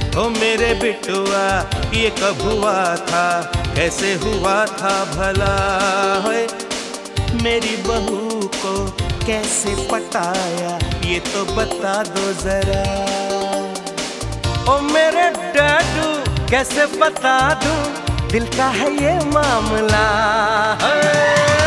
ओ मेरे बिटुआ ये कब हुआ था, कैसे हुआ था भला है? मेरी बहू को कैसे पटाया ये तो बता दो जरा। ओ मेरे डैडू कैसे बता दूं, दिल का है ये मामला है।